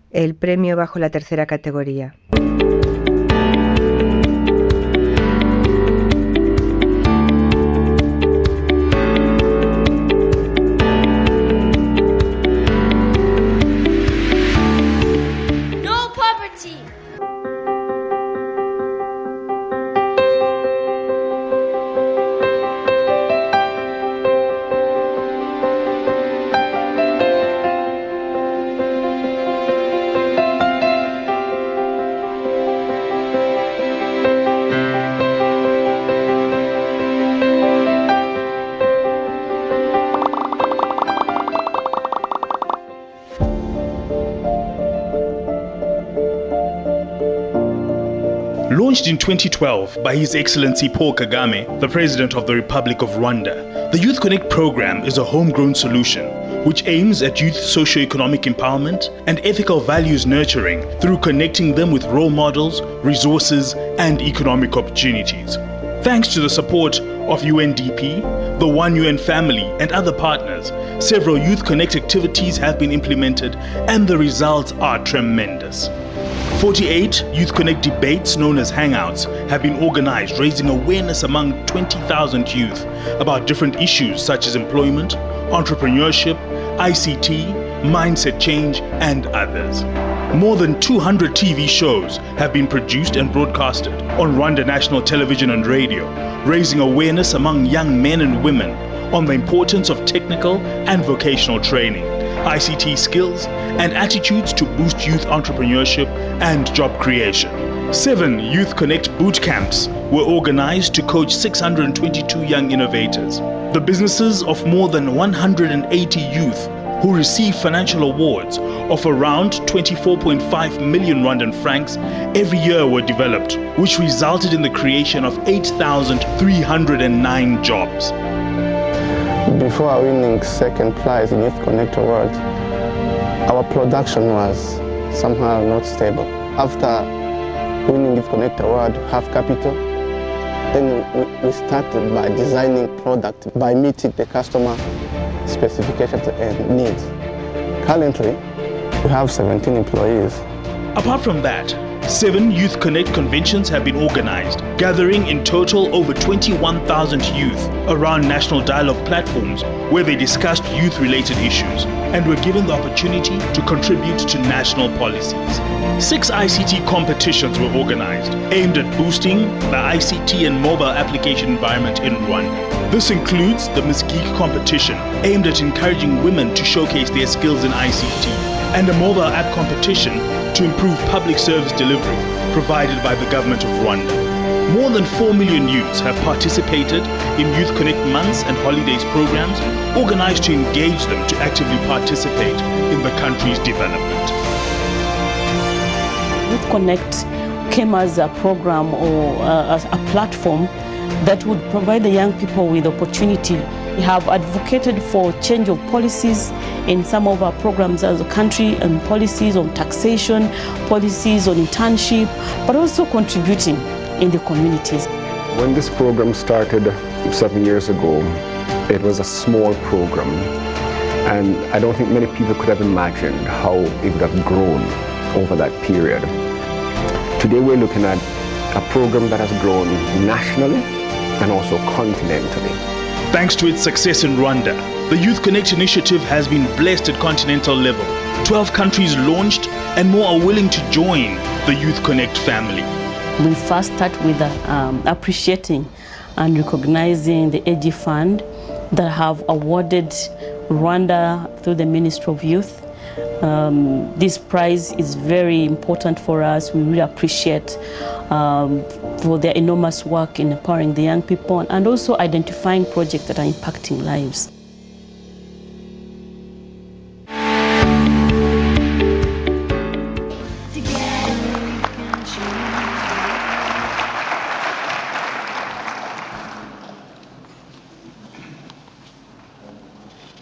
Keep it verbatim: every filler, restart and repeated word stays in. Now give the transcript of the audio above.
El premio bajo la tercera categoría. No poverty. Launched in twenty twelve by His Excellency Paul Kagame, the President of the Republic of Rwanda, the Youth Connect program is a homegrown solution which aims at youth socio-economic empowerment and ethical values nurturing through connecting them with role models, resources, and economic opportunities. Thanks to the support of U N D P, the One U N Family, and other partners, several Youth Connect activities have been implemented and the results are tremendous. forty-eight Youth Connect debates known as Hangouts have been organized, raising awareness among twenty thousand youth about different issues such as employment, entrepreneurship, I C T, mindset change, and others. More than two hundred T V shows have been produced and broadcasted on Rwanda National Television and Radio, raising awareness among young men and women on the importance of technical and vocational training, I C T skills, and attitudes to boost youth entrepreneurship and job creation. Seven Youth Connect boot camps were organized to coach six hundred twenty-two young innovators. The businesses of more than one hundred eighty youth who received financial awards of around twenty-four point five million Rwandan francs every year were developed, which resulted in the creation of eight thousand three hundred nine jobs. Before winning second prize in Youth Connect Awards, our production was somehow not stable. After winning Youth Connect Award, have capital, then we started by designing product by meeting the customer specifications and needs. Currently, we have seventeen employees. Apart from that, seven Youth Connect conventions have been organized, gathering in total over twenty-one thousand youth around national dialogue platforms where they discussed youth-related issues and were given the opportunity to contribute to national policies. Six I C T competitions were organized, aimed at boosting the I C T and mobile application environment in Rwanda. This includes the Miss Geek competition, aimed at encouraging women to showcase their skills in I C T, and a mobile app competition to improve public service delivery provided by the government of Rwanda. More than four million youths have participated in Youth Connect months and holidays programs organized to engage them to actively participate in the country's development. Youth Connect came as a program or a, a platform that would provide the young people with opportunity. We have advocated for change of policies in some of our programs as a country, and policies on taxation, policies on internship, but also contributing in the communities. When this program started seven years ago, it was a small program, and I don't think many people could have imagined how it would have grown over that period. Today we're looking at a program that has grown nationally and also continentally. Thanks to its success in Rwanda, the Youth Connect initiative has been blessed at continental level. twelve countries launched and more are willing to join the Youth Connect family. We first start with uh, um, appreciating and recognizing the A G Fund that have awarded Rwanda through the Ministry of Youth. Um, this prize is very important for us. We really appreciate um, for their enormous work in empowering the young people and also identifying projects that are impacting lives.